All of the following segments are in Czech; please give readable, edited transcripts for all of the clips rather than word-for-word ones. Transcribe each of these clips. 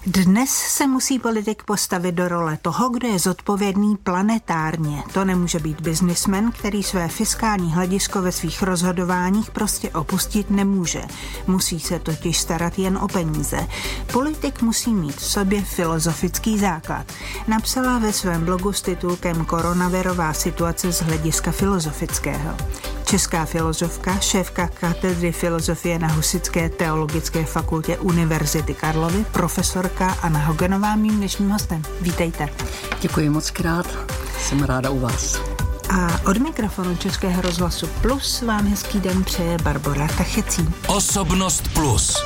Dnes se musí politik postavit do role toho, kdo je zodpovědný planetárně. To nemůže být biznismen, který své fiskální hledisko ve svých rozhodováních prostě opustit nemůže. Musí se totiž starat jen o peníze. Politik musí mít v sobě filozofický základ. Napsala ve svém blogu s titulkem Koronavirová situace z hlediska filozofického. Česká filozofka, šéfka katedry filozofie na Husitské teologické fakultě Univerzity Karlovy, profesorka Anna Hogenová, mým dnešním hostem. Vítejte. Děkuji moc krát, jsem ráda u vás. A od mikrofonu Českého rozhlasu Plus vám hezký den přeje Barbora Tachecí. Osobnost Plus.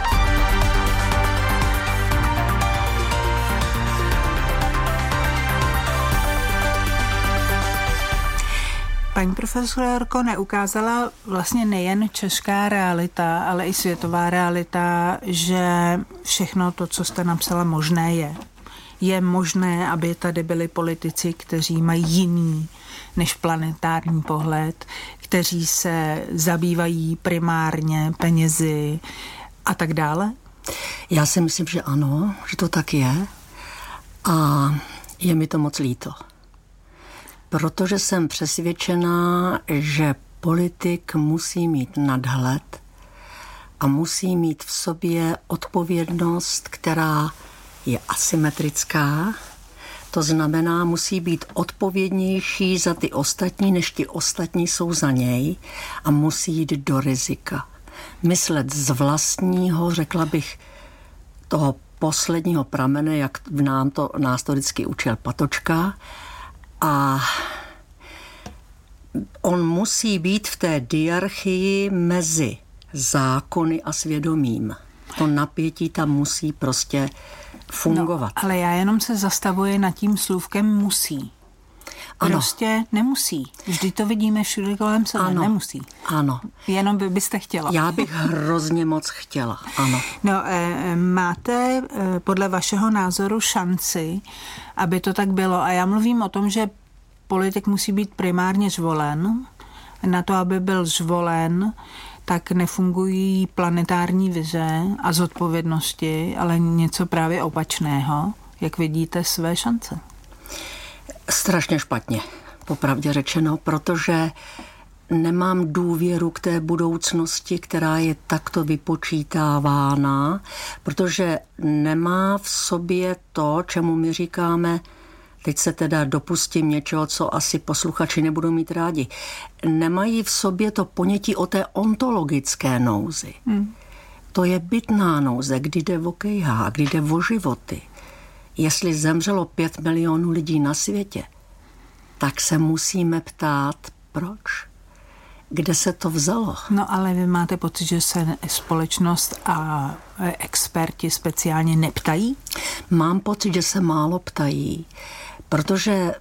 Paní profesorko, neukázala vlastně nejen česká realita, ale i světová realita, že všechno to, co jste napsala, možné je. Je možné, aby tady byli politici, kteří mají jiný než planetární pohled, kteří se zabývají primárně penězi a tak dále? Já si myslím, že ano, že to tak je a je mi to moc líto. Protože jsem přesvědčená, že politik musí mít nadhled a musí mít v sobě odpovědnost, která je asymetrická. To znamená, musí být odpovědnější za ty ostatní, než ty ostatní jsou za něj a musí jít do rizika. Myslet z vlastního, řekla bych, toho posledního pramene, jak nás to vždycky učil Patočka. A on musí být v té diarchii mezi zákony a svědomím. To napětí tam musí prostě fungovat. No, ale já jenom se zastavuji nad tím slůvkem musí. Prostě nemusí. Vždyť to vidíme všude kolem sebe. Ano. Nemusí. Ano. Jenom byste chtěla. Já bych hrozně moc chtěla, ano. No, máte podle vašeho názoru šanci, aby to tak bylo? A já mluvím o tom, že politik musí být primárně zvolen. Na to, aby byl zvolen, tak nefungují planetární vize a zodpovědnosti, ale něco právě opačného. Jak vidíte své šance? Strašně špatně, popravdě řečeno, protože nemám důvěru k té budoucnosti, která je takto vypočítávána, protože nemá v sobě to, čemu my říkáme, teď se teda dopustím něčeho, co asi posluchači nebudou mít rádi, nemají v sobě to ponětí o té ontologické nouzi. To je bytná nouze, kdy jde o kejhá, kdy jde o životy. Jestli zemřelo 5 milionů lidí na světě, tak se musíme ptát, proč? Kde se to vzalo? No ale vy máte pocit, že se společnost a experti speciálně neptají? Mám pocit, že se málo ptají, protože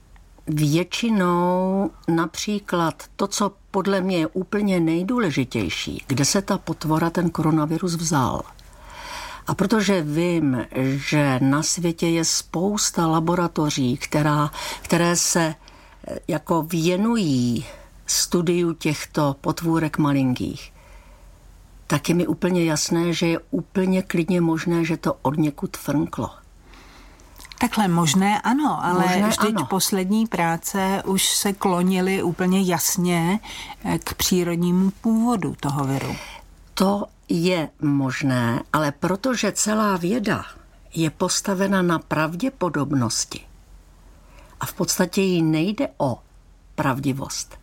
většinou například to, co podle mě je úplně nejdůležitější, kde se ta potvora, ten koronavirus vzal. A protože vím, že na světě je spousta laboratoří, které se jako věnují studiu těchto potvůrek malinkých, tak je mi úplně jasné, že je úplně klidně možné, že to odněkud frnklo. Takhle možné ano, ale možné, vždyť ano. Poslední práce už se klonily úplně jasně k přírodnímu původu toho viru. To je možné, ale protože celá věda je postavena na pravděpodobnosti a v podstatě jí nejde o pravdivost,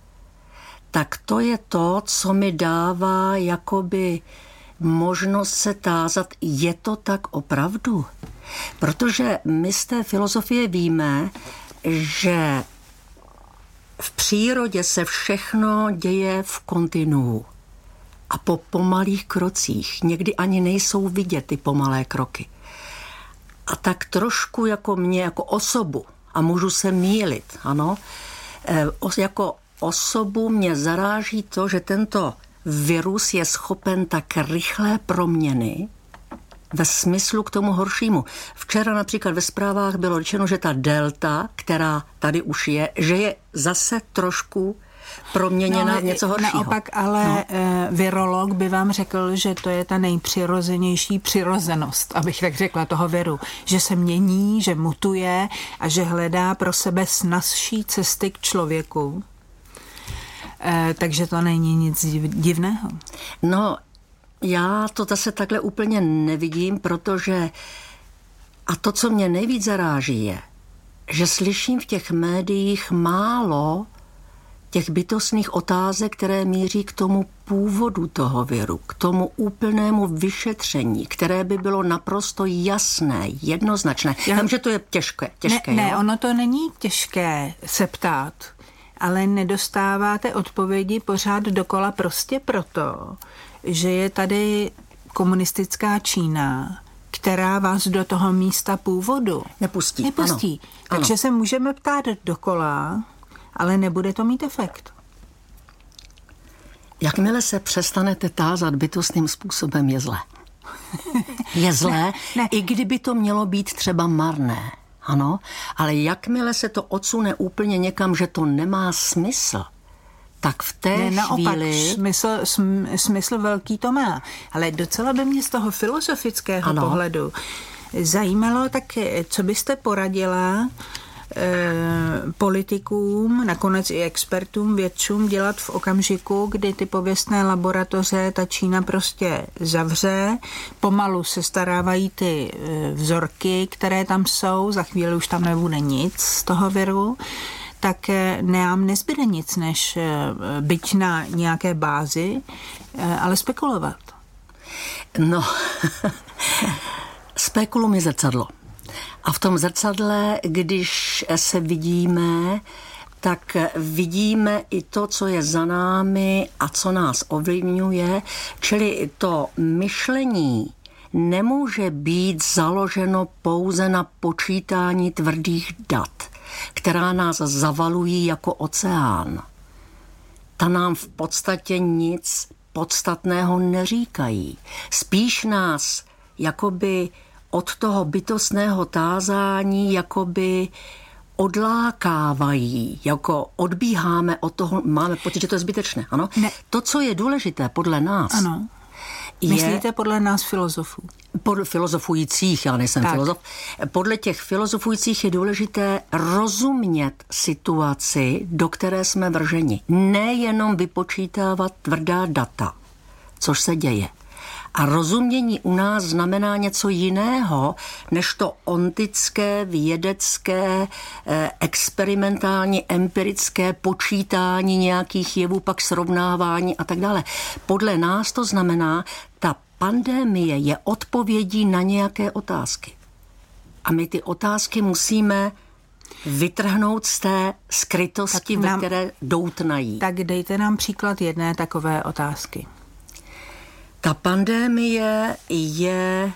tak to je to, co mi dává jakoby možnost se tázat, je to tak opravdu? Protože my z té filozofie víme, že v přírodě se všechno děje v kontinuu a po pomalých krocích. Někdy ani nejsou vidět ty pomalé kroky. A tak trošku jako mě, jako osobu, a můžu se mýlit, ano, jako osobu mě zaráží to, že tento virus je schopen tak rychlé proměny ve smyslu k tomu horšímu. Včera například ve zprávách bylo řečeno, že ta delta, která tady už je, že je zase trošku proměněna v něco horšího. Naopak, ale virolog by vám řekl, že to je ta nejpřirozenější přirozenost, abych tak řekla, toho viru. Že se mění, že mutuje a že hledá pro sebe snazší cesty k člověku. Takže to není nic divného. No, já to zase takhle úplně nevidím, protože a to, co mě nejvíc zaráží, je, že slyším v těch médiích málo těch bytostných otázek, které míří k tomu původu toho viru, k tomu úplnému vyšetření, které by bylo naprosto jasné, jednoznačné. Já vím, že to je těžké. Ne, ono to není těžké se ptát, ale nedostáváte odpovědi pořád dokola prostě proto, že je tady komunistická Čína, která vás do toho místa původu nepustí. Takže ano. se můžeme ptát dokola, ale nebude to mít efekt. Jakmile se přestanete tázat bytostným způsobem, je zlé. Je zlé, ne. I kdyby to mělo být třeba marné. Ano, ale jakmile se to odsune úplně někam, že to nemá smysl, tak v té chvíli... Smysl velký to má. Ale docela by mě z toho filozofického pohledu zajímalo, tak co byste poradila politikům, nakonec i expertům, vědcům dělat v okamžiku, kdy ty pověstné laboratoře ta Čína prostě zavře, pomalu se starávají ty vzorky, které tam jsou, za chvíli už tam nebude nic z toho viru, tak nám nezbyde nic, než byť na nějaké bázi, ale spekulovat. No, spekulum je zrcadlo. A v tom zrcadle, když se vidíme, tak vidíme i to, co je za námi a co nás ovlivňuje. Čili to myšlení nemůže být založeno pouze na počítání tvrdých dat, která nás zavalují jako oceán. Ta nám v podstatě nic podstatného neříkají. Spíš nás jakoby od toho bytostného tázání jakoby odlákávají, jako odbíháme od toho, máme pocit, že to je zbytečné. Ano? Ne. To, co je důležité podle nás, ano. Myslíte podle nás filozofů? Podle filozofujících, já nejsem filozof. Podle těch filozofujících je důležité rozumět situaci, do které jsme vrženi. Nejenom vypočítávat tvrdá data, což se děje. A rozumění u nás znamená něco jiného, než to ontické, vědecké, experimentální, empirické počítání nějakých jevů, pak srovnávání a tak dále. Podle nás to znamená, ta pandemie je odpovědí na nějaké otázky. A my ty otázky musíme vytrhnout z té skrytosti, ve které doutnají. Tak dejte nám příklad jedné takové otázky. Ta pandemie je,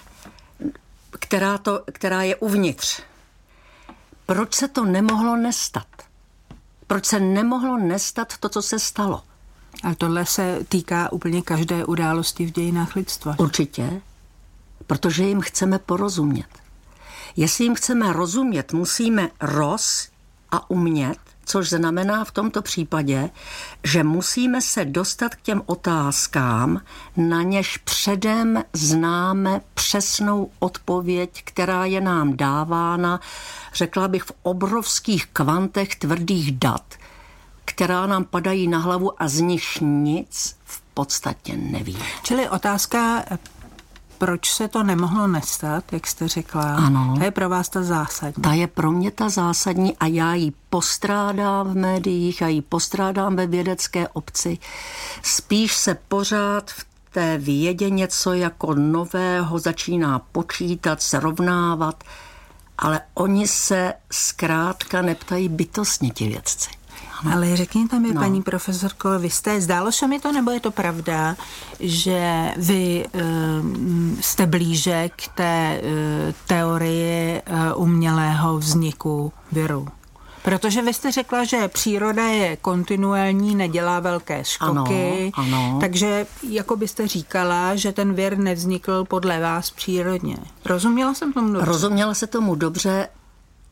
která je uvnitř. Proč se to nemohlo nestat? Proč se nemohlo nestat to, co se stalo? Ale tohle se týká úplně každé události v dějinách lidstva. Určitě, protože jim chceme porozumět. Jestli jim chceme rozumět, musíme a umět, což znamená v tomto případě, že musíme se dostat k těm otázkám, na něž předem známe přesnou odpověď, která je nám dávána, řekla bych, v obrovských kvantech tvrdých dat, která nám padají na hlavu a z nich nic v podstatě nevíme. Čili otázka, proč se to nemohlo nestat, jak jste řekla, ano, ta je pro vás ta zásadní. Ta je pro mě ta zásadní a já ji postrádám v médiích, já ji postrádám ve vědecké obci. Spíš se pořád v té vědě něco jako nového začíná počítat, srovnávat, ale oni se zkrátka neptají bytostně ti vědci. Ale řekněte mi, paní profesorko, zdálo se mi to, nebo je to pravda, že vy jste blíže k té teorii umělého vzniku viru? Protože vy jste řekla, že příroda je kontinuální, nedělá velké skoky, ano. Takže jako byste říkala, že ten vir nevznikl podle vás přírodně. Rozuměla jsem tomu dobře? Rozuměla se tomu dobře.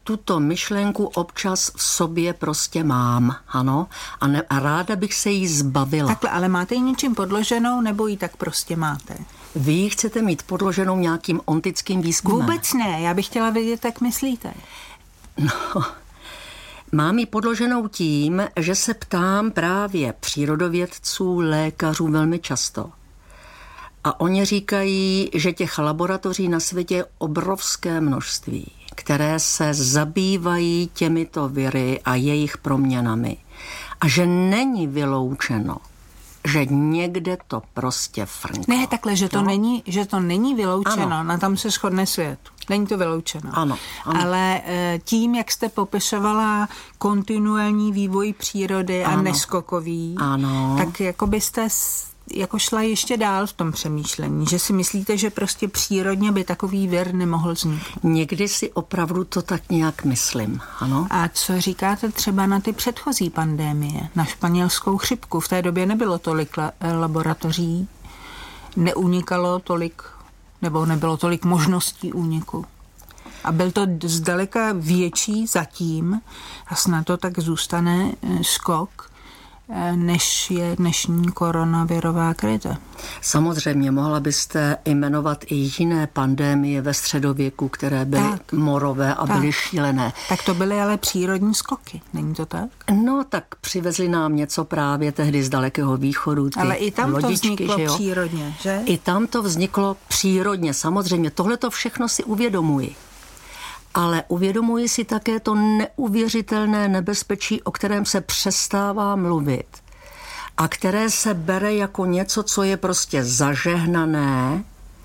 tuto myšlenku občas v sobě prostě mám, ano, a ráda bych se jí zbavila. Takhle, ale máte ji něčím podloženou, nebo ji tak prostě máte? Vy ji chcete mít podloženou nějakým ontickým výzkumem? Vůbec ne, já bych chtěla vědět, jak myslíte. No, mám ji podloženou tím, že se ptám právě přírodovědců, lékařů velmi často. A oni říkají, že těch laboratoří na světě je obrovské množství, které se zabývají těmito viry a jejich proměnami. A že není vyloučeno, že někde to prostě frnklo. Ne, takhle, že to není vyloučeno, ano. Na tom se shodne svět. Není to vyloučeno. Ano. Ale tím, jak jste popisovala kontinuální vývoj přírody a neskokový, tak jako byste jako šla ještě dál v tom přemýšlení, že si myslíte, že prostě přírodně by takový vir nemohl vzniknout. Někdy si opravdu to tak nějak myslím, ano. A co říkáte třeba na ty předchozí pandémie, na španělskou chřipku? V té době nebylo tolik laboratoří, neunikalo tolik, nebo nebylo tolik možností úniku. A byl to zdaleka větší zatím, a snad to tak zůstane, skok, než je dnešní koronavirová krize. Samozřejmě mohla byste jmenovat i jiné pandémie ve středověku, které byly morové a byly šílené. Tak to byly ale přírodní skoky, není to tak? No tak přivezli nám něco právě tehdy z Dalekého východu. Ale i tam lodičky, to vzniklo přírodně, že? I tam to vzniklo přírodně, samozřejmě. Tohle to všechno si uvědomuji. Ale uvědomuji si také to neuvěřitelné nebezpečí, o kterém se přestává mluvit a které se bere jako něco, co je prostě zažehnané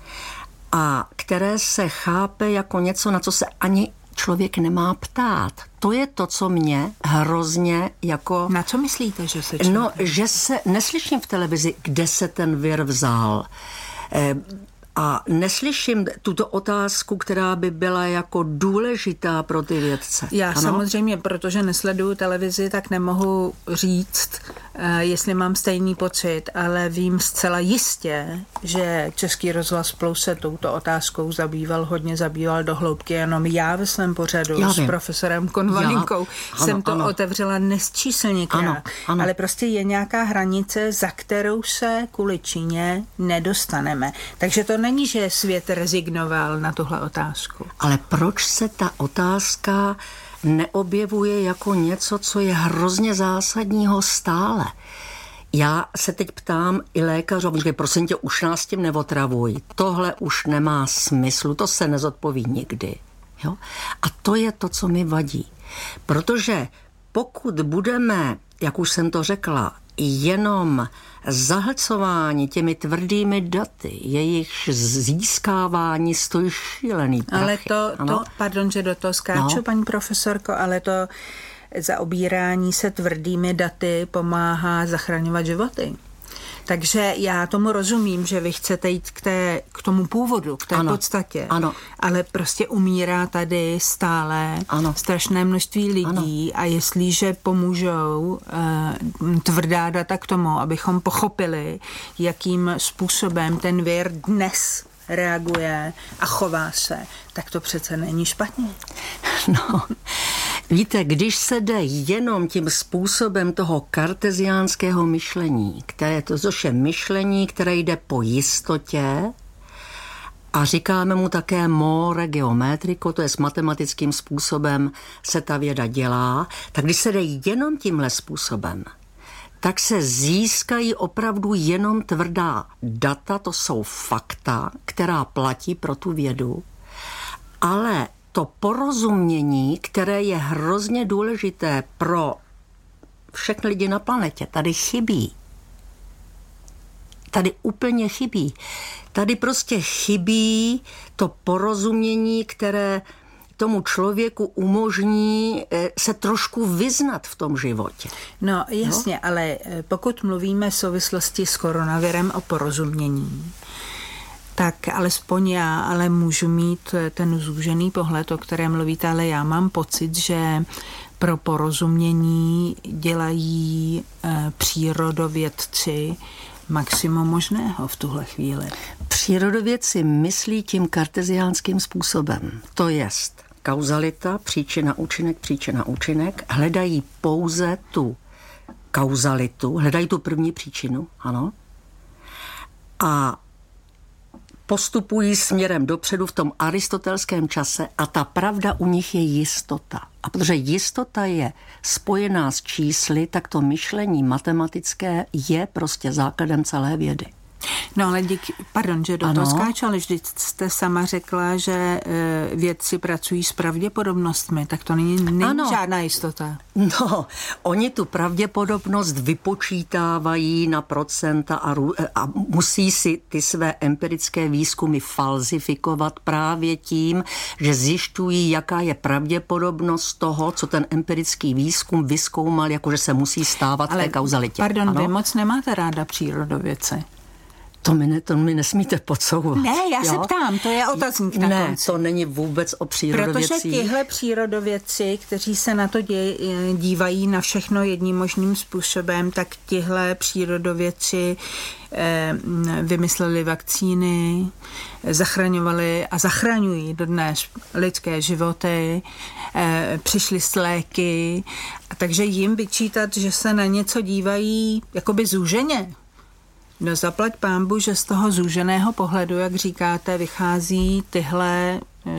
a které se chápe jako něco, na co se ani člověk nemá ptát. To je to, co mě hrozně jako... Na co myslíte, že se člověk... No, že se... Neslyším v televizi, kde se ten vir vzal. A neslyším tuto otázku, která by byla jako důležitá pro ty vědce. Já samozřejmě, protože nesleduju televizi, tak nemohu říct, jestli mám stejný pocit, ale vím zcela jistě, že Český rozhlas Plus se touto otázkou zabýval do hloubky. Jenom já ve svém pořadu s profesorem Konvalinkou jsem to otevřela nesčíslněkrát. Ale prostě je nějaká hranice, za kterou se kvůli Číně nedostaneme. Takže to není, že svět rezignoval na tuhle otázku. Ale proč se ta otázka neobjevuje jako něco, co je hrozně zásadního stále? Já se teď ptám i lékařů, že prosím tě, už nás tím neotravuj. Tohle už nemá smyslu, to se nezodpoví nikdy. Jo? A to je to, co mi vadí. Protože pokud budeme, jak už jsem to řekla, jenom zahlcování těmi tvrdými daty, jejich získávání stojí šílený prachy. Ale pardon, že do toho skáču, paní profesorko, ale to zaobírání se tvrdými daty pomáhá zachraňovat životy. Takže já tomu rozumím, že vy chcete jít k tomu původu, k té podstatě, ale prostě umírá tady stále strašné množství lidí a jestliže pomůžou tvrdá data k tomu, abychom pochopili, jakým způsobem ten vir dnes reaguje a chová se, tak to přece není špatně. No, víte, když se jde jenom tím způsobem toho karteziánského myšlení, což je myšlení, které jde po jistotě a říkáme mu také more geometrico, to je s matematickým způsobem se ta věda dělá, tak když se jde jenom tímhle způsobem, tak se získají opravdu jenom tvrdá data, to jsou fakta, která platí pro tu vědu, ale to porozumění, které je hrozně důležité pro všechny lidi na planetě, tady chybí. Tady úplně chybí. Tady prostě chybí to porozumění, které tomu člověku umožní se trošku vyznat v tom životě. No jasně, ale pokud mluvíme v souvislosti s koronavirem o porozumění, tak alespoň já ale můžu mít ten zúžený pohled, o kterém mluvíte, ale já mám pocit, že pro porozumění dělají přírodovědci maximum možného v tuhle chvíli. Přírodovědci myslí tím karteziánským způsobem. To jest, kauzalita, příčina, účinek, hledají pouze tu kauzalitu, hledají tu první příčinu, ano, a postupují směrem dopředu v tom aristotelském čase a ta pravda u nich je jistota. A protože jistota je spojená s čísly, tak to myšlení matematické je prostě základem celé vědy. No ale pardon, že do toho skáču, ale vždyť jste sama řekla, že vědci pracují s pravděpodobnostmi, tak to není žádná jistota. No, oni tu pravděpodobnost vypočítávají na procenta a musí si ty své empirické výzkumy falzifikovat právě tím, že zjišťují, jaká je pravděpodobnost toho, co ten empirický výzkum vyzkoumal, jakože se musí stávat v té kauzalitě. Pardon, vy moc nemáte ráda přírodovědci. To mi nesmíte podsouvat. Ne, já se ptám, to je otazník na konci. Ne, to není vůbec o přírodovědcích. Protože tihle přírodovědci, kteří se na to dívají na všechno jedním možným způsobem, tak tihle přírodovědci vymysleli vakcíny, zachraňovali a zachraňují dodnes lidské životy, přišli s léky, a takže jim vyčítat, že se na něco dívají jakoby zúženě. No zaplať pánbu, že z toho zúženého pohledu, jak říkáte, vychází tyhle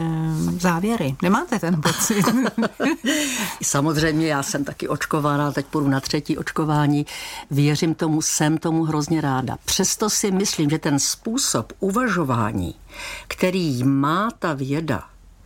závěry. Nemáte ten pocit? Samozřejmě, já jsem taky očkovaná, teď půjdu na 3. očkování. Věřím tomu, jsem tomu hrozně ráda. Přesto si myslím, že ten způsob uvažování, který má ta věda,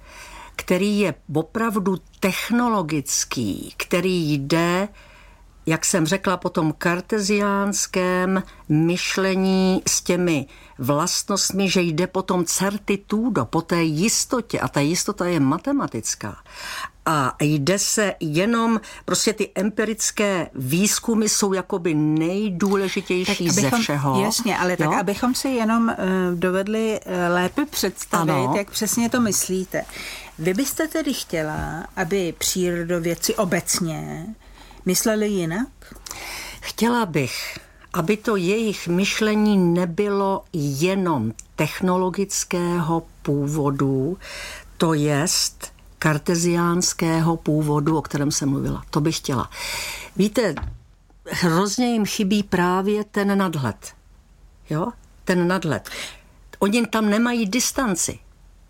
který je opravdu technologický, který jde, jak jsem řekla, po tom karteziánském myšlení s těmi vlastnostmi, že jde po tom certitudo, po té jistotě, a ta jistota je matematická. A jde se jenom, prostě ty empirické výzkumy jsou jakoby nejdůležitější ze všeho. Jasně, ale tak abychom si jenom dovedli lépe představit, jak přesně to myslíte. Vy byste tedy chtěla, aby přírodovědci obecně mysleli jinak? Chtěla bych, aby to jejich myšlení nebylo jenom technologického původu, to jest karteziánského původu, o kterém jsem mluvila. To bych chtěla. Víte, hrozně jim chybí právě ten nadhled. Jo? Ten nadhled. Oni tam nemají distanci.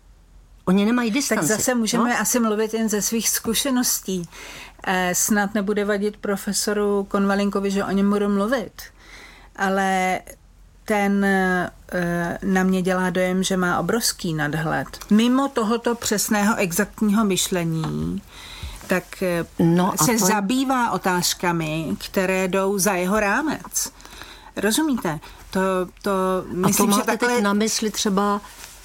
Oni nemají distanci. Tak zase můžeme asi mluvit jen ze svých zkušeností. Snad nebude vadit profesoru Konvalinkovi, že o něm budu mluvit. Ale ten na mě dělá dojem, že má obrovský nadhled. Mimo tohoto přesného exaktního myšlení, tak se zabývá otázkami, které jdou za jeho rámec. Rozumíte? Myslím, že takhle... teď na mysli třeba,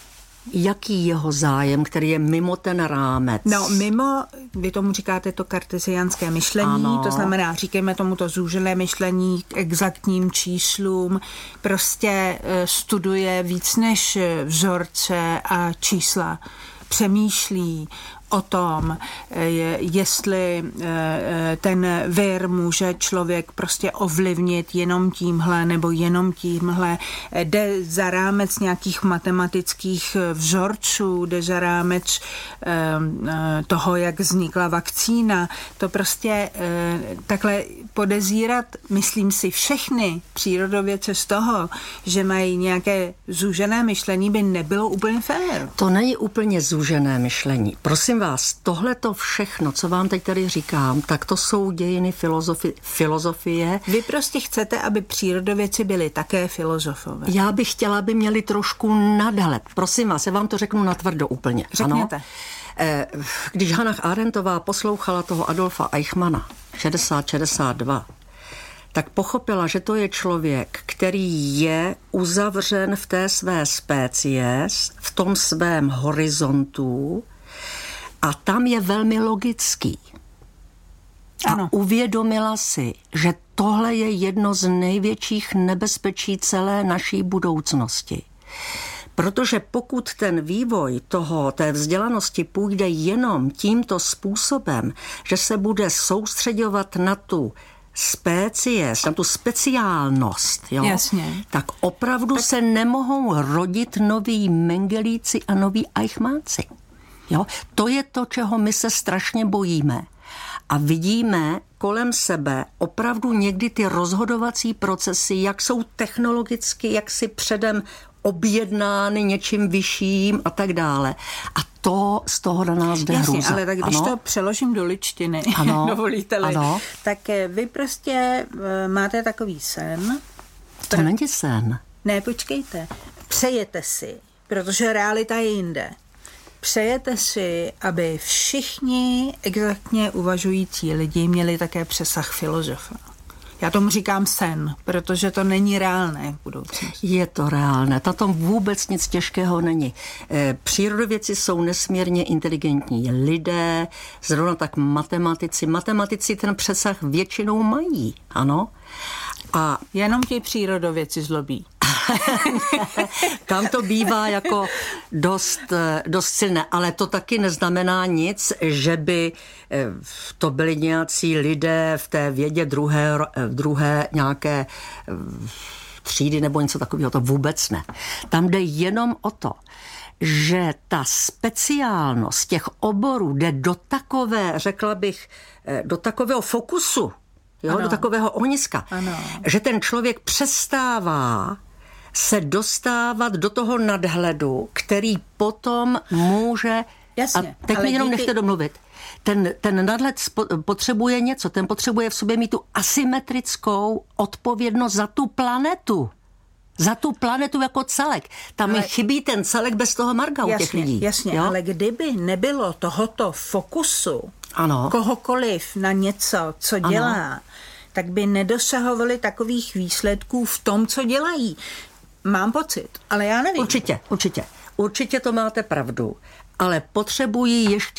jaký jeho zájem, který je mimo ten rámec? No, vy tomu říkáte to karteziánské myšlení, ano. To znamená, říkejme tomu to zúžené myšlení k exaktním číslům, prostě studuje víc než vzorce a čísla, přemýšlí o tom, jestli ten vir může člověk prostě ovlivnit jenom tímhle nebo jenom tímhle. Jde za rámec nějakých matematických vzorců, jde za rámec toho, jak vznikla vakcína. To prostě takhle podezírat, myslím si, všechny přírodovědce z toho, že mají nějaké zúžené myšlení, by nebylo úplně fér. To není úplně zúžené myšlení. Prosím vás, tohleto všechno, co vám teď tady říkám, tak to jsou dějiny filozofie. Vy prostě chcete, aby přírodovědci byli také filozofové. Já bych chtěla, aby měli trošku nadhled. Prosím vás, já vám to řeknu natvrdo úplně. Řekněte. Ano? Když Hannah Arendtová poslouchala toho Adolfa Eichmanna 60-62, tak pochopila, že to je člověk, který je uzavřen v té své species, v tom svém horizontu, a tam je velmi logický. Ano. A uvědomila si, že tohle je jedno z největších nebezpečí celé naší budoucnosti. Protože pokud ten vývoj té vzdělanosti půjde jenom tímto způsobem, že se bude soustředovat na tu species, na tu speciálnost, jo? Jasně. Tak opravdu se nemohou rodit noví Mengelíci a noví Eichmannci. Jo? To je to, čeho my se strašně bojíme. A vidíme kolem sebe opravdu někdy ty rozhodovací procesy, jak jsou technologicky, jak si předem objednány něčím vyšším a tak dále. A to z toho na nás jde hrůza. Jasně, ale tak když to přeložím do ličtiny, dovolíte-li, tak vy prostě máte takový sen. To není sen. Ne, počkejte. Přejete si, protože realita je jinde. Přejete si, aby všichni exaktně uvažující lidi měli také přesah filozofa. Já tomu říkám sen, protože to není reálné v budoucnosti. Je to reálné. Na tom vůbec nic těžkého není. Přírodovědci jsou nesmírně inteligentní lidé, zrovna tak matematici. Matematici ten přesah většinou mají, ano. A jenom ti přírodovědci zlobí. Tam to bývá jako dost silné, ale to taky neznamená nic, že by to byli nějací lidé v té vědě druhé nějaké třídy nebo něco takového, to vůbec ne. Tam jde jenom o to, že ta speciálnost těch oborů jde do takové, řekla bych, do takového fokusu, jo, do takového ohniska, že ten člověk přestává se dostávat do toho nadhledu, který potom může... Jasně, a teď mi jenom nechte domluvit. Ten nadhled potřebuje něco, ten potřebuje v sobě mít tu asymetrickou odpovědnost za tu planetu. Za tu planetu jako celek. Tam mi chybí ten celek bez toho marga u těch lidí. Jasně, ale kdyby nebylo tohoto fokusu kohokoliv na něco, co dělá, tak by nedosahovali takových výsledků v tom, co dělají. Mám pocit, ale já nevím. Určitě to máte pravdu, ale potřebují ještě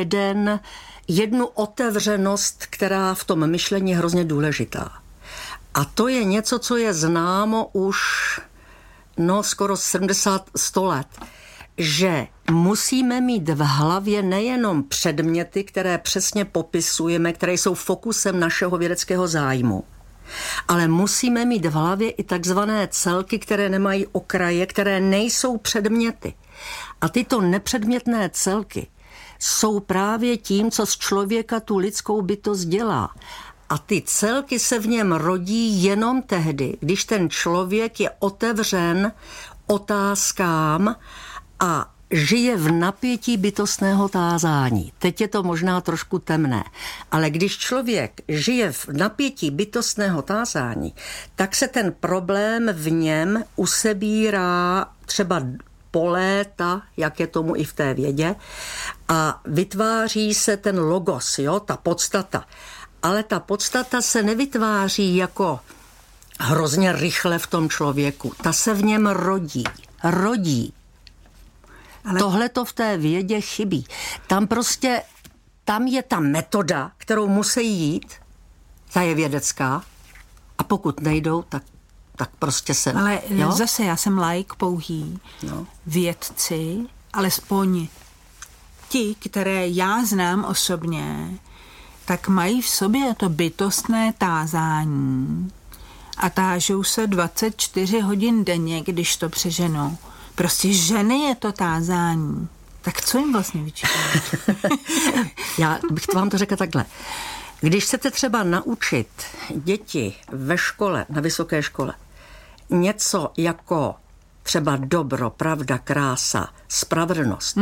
jednu otevřenost, která v tom myšlení je hrozně důležitá. A to je něco, co je známo už skoro 70-100 let, že musíme mít v hlavě nejenom předměty, které přesně popisujeme, které jsou fokusem našeho vědeckého zájmu, ale musíme mít v hlavě i takzvané celky, které nemají okraje, které nejsou předměty. A tyto nepředmětné celky jsou právě tím, co z člověka tu lidskou bytost dělá. A ty celky se v něm rodí jenom tehdy, když ten člověk je otevřen otázkám a žije v napětí bytostného tázání. Teď je to možná trošku temné, ale když člověk žije v napětí bytostného tázání, tak se ten problém v něm usebírá třeba po léta, jak je tomu i v té vědě, a vytváří se ten logos, ta podstata. Ale ta podstata se nevytváří jako hrozně rychle v tom člověku. Ta se v něm rodí. Ale tohle to v té vědě chybí. Tam je ta metoda, kterou musí jít, ta je vědecká, a pokud nejdou, tak prostě se... Ale zase já jsem laik pouhý. Vědci, alespoň ti, které já znám osobně, tak mají v sobě to bytostné tázání a tážou se 24 hodin denně, když to přeženou. Prostě ženy je to tázání. Tak co jim vlastně vyčítáte? Já bych vám to řekla takhle. Když chcete třeba naučit děti ve škole, na vysoké škole, něco jako třeba dobro, pravda, krása, spravedlnost,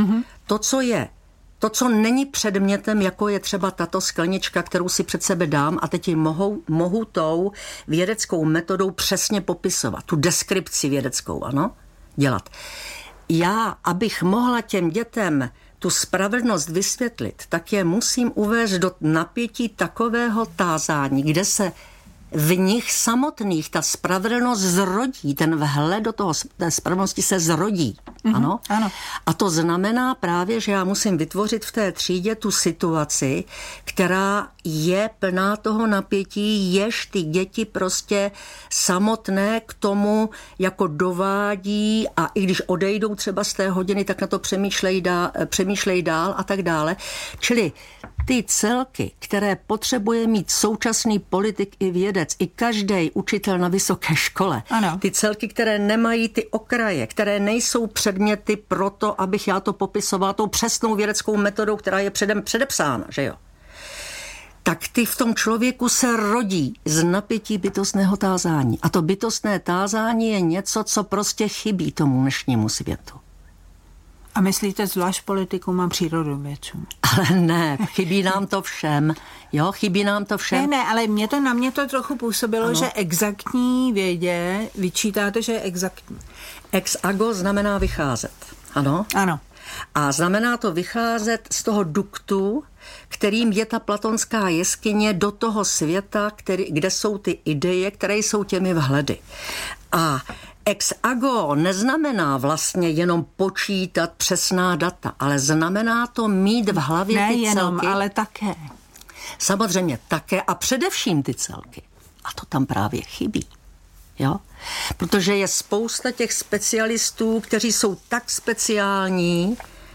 to, co není předmětem, jako je třeba tato sklenička, kterou si před sebe dám a teď ji mohu tou vědeckou metodou přesně popisovat, tu deskripci vědeckou, dělat. Já, abych mohla těm dětem tu spravedlnost vysvětlit, tak je musím uvést do napětí takového tázání, kde se v nich samotných ta spravedlnost zrodí, ten vhled do té spravedlnosti se zrodí. Ano? A to znamená právě, že já musím vytvořit v té třídě tu situaci, která je plná toho napětí, jež ty děti prostě samotné k tomu jako dovádí, a i když odejdou třeba z té hodiny, tak na to přemýšlejí dál a tak dále. Čili ty celky, které potřebuje mít současný politik i vědec, i každý učitel na vysoké škole, ano. Ty celky, které nemají ty okraje, které nejsou předměty proto, abych já to popisovala tou přesnou vědeckou metodou, která je předem předepsána, že jo? Tak ty v tom člověku se rodí z napětí bytostného tázání. A to bytostné tázání je něco, co prostě chybí tomu dnešnímu světu. A myslíte zvlášť politikům a přírodovědcům? Ale ne, chybí nám to všem. Jo, chybí nám to všem. Ne, ale na mě to trochu působilo, ano. Že exaktní vědě vyčítáte, že je exaktní. Ex ago znamená vycházet. Ano? Ano. A znamená to vycházet z toho duktu, kterým je ta platonská jeskyně do toho světa, kde jsou ty ideje, které jsou těmi vhledy. A ex ago neznamená vlastně jenom počítat přesná data, ale znamená to mít v hlavě ty nejenom, celky. Ale také. Samozřejmě také a především ty celky. A to tam právě chybí. Jo? Protože je spousta těch specialistů, kteří jsou tak speciální,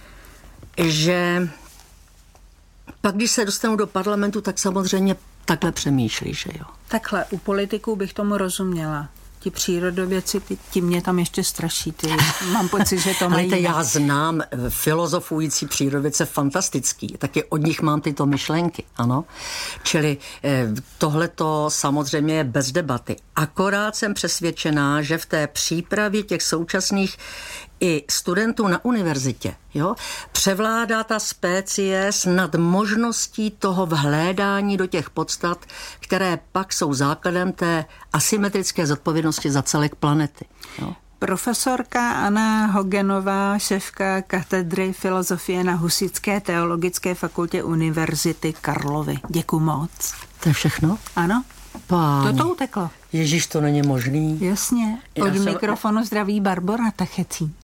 že pak, když se dostanou do parlamentu, tak samozřejmě takhle přemýšlí, že jo. Takhle, u politiků bych tomu rozuměla. Ti přírodovědci, ti mě tam ještě straší. Mám pocit, že to mají. Ale já znám filozofující přírodovědce fantastický, taky od nich mám tyto myšlenky, ano. Čili tohleto samozřejmě je bez debaty. Akorát jsem přesvědčená, že v té přípravě těch současných i studentů na univerzitě, jo, převládá ta spécies nad možností toho vhlédání do těch podstat, které pak jsou základem té asymetrické zodpovědnosti za celek planety. Jo. Profesorka Anna Hogenová, šéfka katedry filozofie na Husitské teologické fakultě Univerzity Karlovy. Děkuju moc. To je všechno? Ano. Páni. To uteklo. Ježíš, to není možný. Jasně. Od mikrofonu zdraví Barbora Tachecí.